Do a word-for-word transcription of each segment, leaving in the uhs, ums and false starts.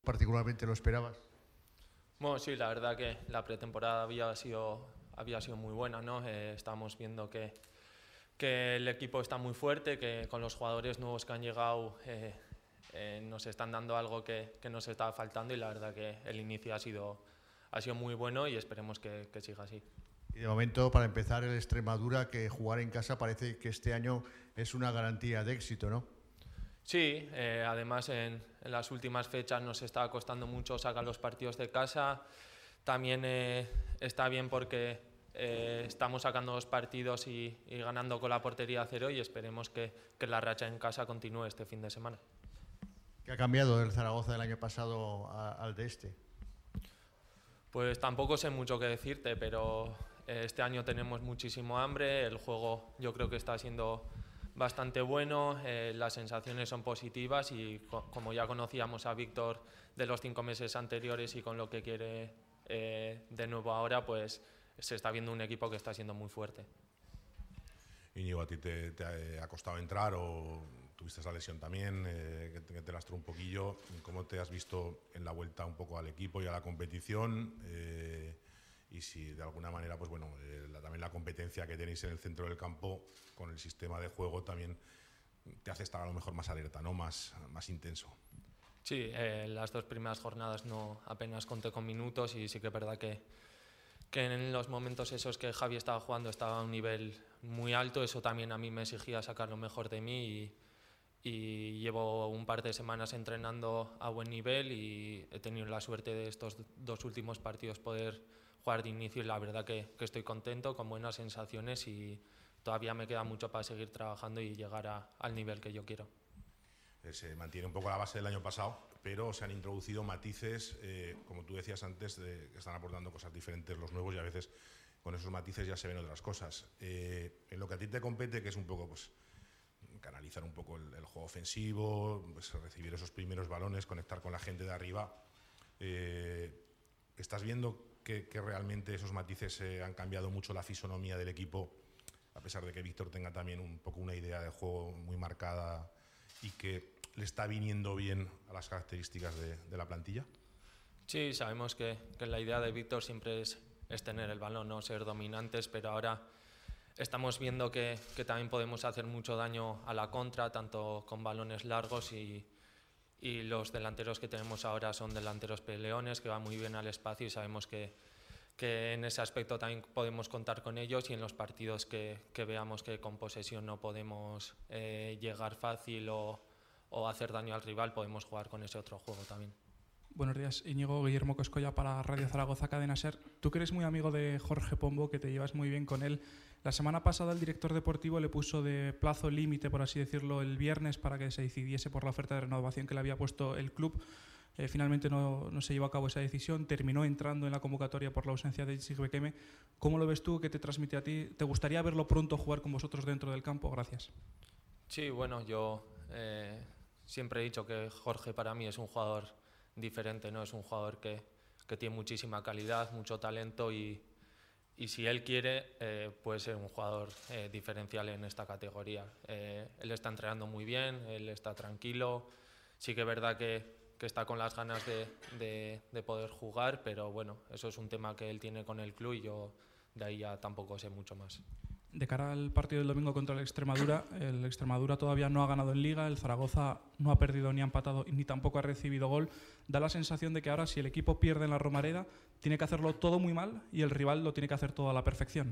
particularmente lo esperabas? Bueno, sí, la verdad que la pretemporada había sido, había sido muy buena, ¿no? Eh, estamos viendo que, que el equipo está muy fuerte, que con los jugadores nuevos que han llegado eh, eh, nos están dando algo que, que nos estaba faltando, y la verdad que el inicio ha sido, ha sido muy bueno y esperemos que, que siga así. Y de momento, para empezar, el Extremadura, que jugar en casa parece que este año es una garantía de éxito, ¿no? Sí, eh, además en, en las últimas fechas nos está costando mucho sacar los partidos de casa. También eh, está bien porque eh, estamos sacando los partidos y, y ganando con la portería a cero, y esperemos que, que la racha en casa continúe este fin de semana. ¿Qué ha cambiado del Zaragoza del año pasado a, al de este? Pues tampoco sé mucho qué decirte, pero este año tenemos muchísimo hambre, el juego yo creo que está siendo bastante bueno, eh, las sensaciones son positivas y co como ya conocíamos a Víctor de los cinco meses anteriores y con lo que quiere eh, de nuevo ahora, pues se está viendo un equipo que está siendo muy fuerte. Íñigo, ¿a ti te, te ha costado entrar o tuviste esa lesión también, eh, que, te, que te lastró un poquillo? ¿Cómo te has visto en la vuelta un poco al equipo y a la competición? Eh, y si de alguna manera, pues bueno, eh, la, también la competencia que tenéis en el centro del campo con el sistema de juego también te hace estar a lo mejor más alerta, ¿no? Más, más intenso. Sí, eh, las dos primeras jornadas no apenas conté con minutos, y sí que es verdad que que en los momentos esos que Javi estaba jugando estaba a un nivel muy alto. Eso también a mí me exigía sacar lo mejor de mí, y, y llevo un par de semanas entrenando a buen nivel y he tenido la suerte de estos dos últimos partidos poder jugar de inicio, y la verdad que, que estoy contento, con buenas sensaciones, y todavía me queda mucho para seguir trabajando y llegar a, al nivel que yo quiero. Se mantiene un poco la base del año pasado, pero se han introducido matices, eh, como tú decías antes, de, que están aportando cosas diferentes los nuevos, y a veces con esos matices ya se ven otras cosas. Eh, en lo que a ti te compete, que es un poco pues, canalizar un poco el, el juego ofensivo, pues, recibir esos primeros balones, conectar con la gente de arriba, eh, ¿estás viendo que, que realmente esos matices eh, han cambiado mucho la fisonomía del equipo, a pesar de que Víctor tenga también un poco una idea de juego muy marcada y que le está viniendo bien a las características de, de la plantilla? Sí, sabemos que, que la idea de Víctor siempre es, es tener el balón, no ser dominantes, pero ahora estamos viendo que, que también podemos hacer mucho daño a la contra, tanto con balones largos, y, y los delanteros que tenemos ahora son delanteros peleones que van muy bien al espacio, y sabemos que, que en ese aspecto también podemos contar con ellos, y en los partidos que, que veamos que con posesión no podemos eh, llegar fácil o, o hacer daño al rival, podemos jugar con ese otro juego también. Buenos días, Íñigo. Guillermo Coscolla para Radio Zaragoza, Cadena SER. Tú que eres muy amigo de Jorge Pombo, que te llevas muy bien con él, la semana pasada el director deportivo le puso de plazo límite, por así decirlo, el viernes para que se decidiese por la oferta de renovación que le había puesto el club. Eh, finalmente no, no se llevó a cabo esa decisión, terminó entrando en la convocatoria por la ausencia de Jessica Bekeme. ¿Cómo lo ves tú? ¿Qué te transmite a ti? ¿Te gustaría verlo pronto jugar con vosotros dentro del campo? Gracias. Sí, bueno, yo eh, siempre he dicho que Jorge para mí es un jugador diferente, ¿no? Es un jugador que, que tiene muchísima calidad, mucho talento, y, y si él quiere eh, puede ser un jugador eh, diferencial en esta categoría. Eh, él está entrenando muy bien, él está tranquilo, sí que es verdad que, que está con las ganas de, de, de poder jugar, pero bueno, eso es un tema que él tiene con el club, y yo de ahí ya tampoco sé mucho más. De cara al partido del domingo contra el Extremadura, el Extremadura todavía no ha ganado en Liga, el Zaragoza no ha perdido ni ha empatado ni tampoco ha recibido gol. Da la sensación de que ahora, si el equipo pierde en la Romareda, tiene que hacerlo todo muy mal y el rival lo tiene que hacer todo a la perfección.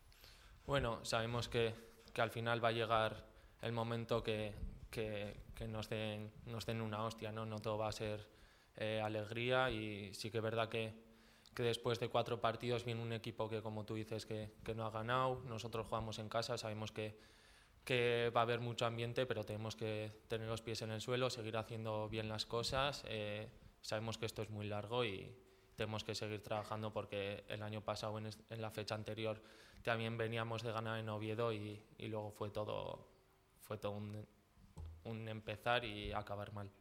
Bueno, sabemos que, que al final va a llegar el momento que, que, que nos, den, nos den una hostia, ¿no? No todo va a ser eh, alegría, y sí que es verdad que que después de cuatro partidos viene un equipo que, como tú dices, que, que no ha ganado. Nosotros jugamos en casa, sabemos que, que va a haber mucho ambiente, pero tenemos que tener los pies en el suelo, seguir haciendo bien las cosas. Eh, sabemos que esto es muy largo y tenemos que seguir trabajando, porque el año pasado, en, en la fecha anterior, también veníamos de ganar en Oviedo, y, y luego fue todo, fue todo un, un empezar y acabar mal.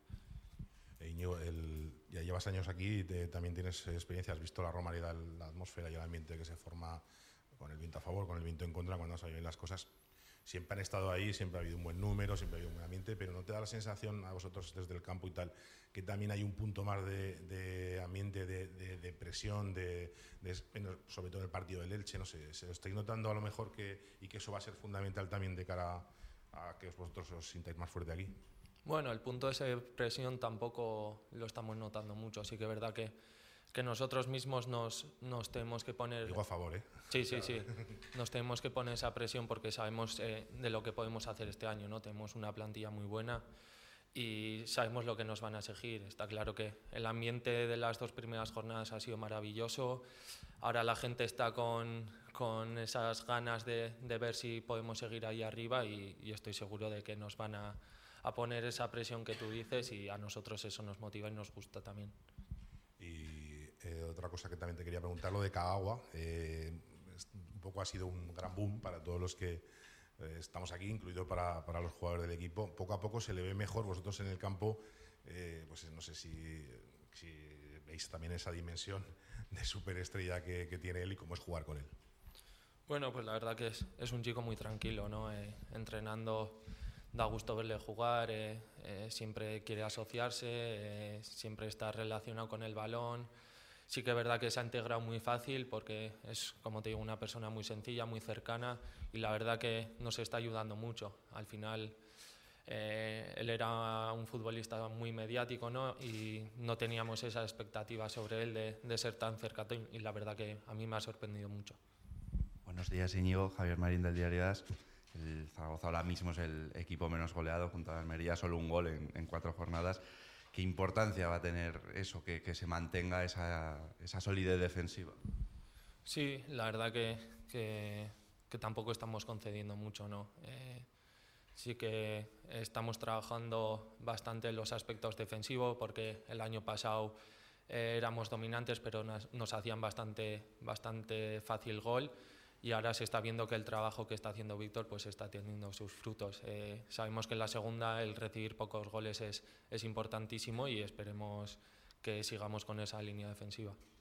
Íñigo, el, ya llevas años aquí, te, también tienes experiencia, has visto la Romareda, la atmósfera y el ambiente que se forma con el viento a favor, con el viento en contra, cuando salen las cosas. siempre han estado ahí, siempre ha habido un buen número, siempre ha habido un buen ambiente, pero ¿no te da la sensación a vosotros desde el campo y tal que también hay un punto más de, de ambiente, de, de, de presión, de, de, sobre todo en el partido del Elche? No sé, ¿se lo estáis notando a lo mejor que, y que eso va a ser fundamental también de cara a, a que vosotros os sintáis más fuerte aquí? Bueno, el punto de presión tampoco lo estamos notando mucho, sí que es verdad que, que nosotros mismos nos, nos tenemos que poner... Digo a favor, ¿eh? Sí, sí, sí, nos tenemos que poner esa presión porque sabemos eh, de lo que podemos hacer este año, ¿no? Tenemos una plantilla muy buena y sabemos lo que nos van a exigir. Está claro que el ambiente de las dos primeras jornadas ha sido maravilloso, ahora la gente está con, con esas ganas de, de ver si podemos seguir ahí arriba y, y estoy seguro de que nos van a a poner esa presión que tú dices y a nosotros eso nos motiva y nos gusta también. Y eh, otra cosa que también te quería preguntar, lo de Kagawa, eh, un poco ha sido un gran boom para todos los que eh, estamos aquí, incluido para, para los jugadores del equipo. Poco a poco se le ve mejor, vosotros en el campo, eh, pues no sé si, si veis también esa dimensión de superestrella que, que tiene él y cómo es jugar con él. Bueno, pues la verdad que es, es un chico muy tranquilo, ¿no? Eh, entrenando da gusto verle jugar, eh, eh, siempre quiere asociarse, eh, siempre está relacionado con el balón. Sí que es verdad que se ha integrado muy fácil porque es, como te digo, una persona muy sencilla, muy cercana y la verdad que nos está ayudando mucho. Al final eh, él era un futbolista muy mediático, ¿no? Y no teníamos esa expectativa sobre él de, de ser tan cercano y la verdad que a mí me ha sorprendido mucho. Buenos días, Íñigo. Javier Marín del Diario As. El Zaragoza ahora mismo es el equipo menos goleado junto a Almería, solo un gol en, en cuatro jornadas. ¿Qué importancia va a tener eso, que, que se mantenga esa, esa solidez defensiva? Sí, la verdad que, que, que tampoco estamos concediendo mucho, ¿no? Eh, sí que estamos trabajando bastante en los aspectos defensivos porque el año pasado eh, éramos dominantes pero nos, nos hacían bastante, bastante fácil gol. Y ahora se está viendo que el trabajo que está haciendo Víctor pues está teniendo sus frutos. Eh, sabemos que en la segunda el recibir pocos goles es, es importantísimo y esperemos que sigamos con esa línea defensiva.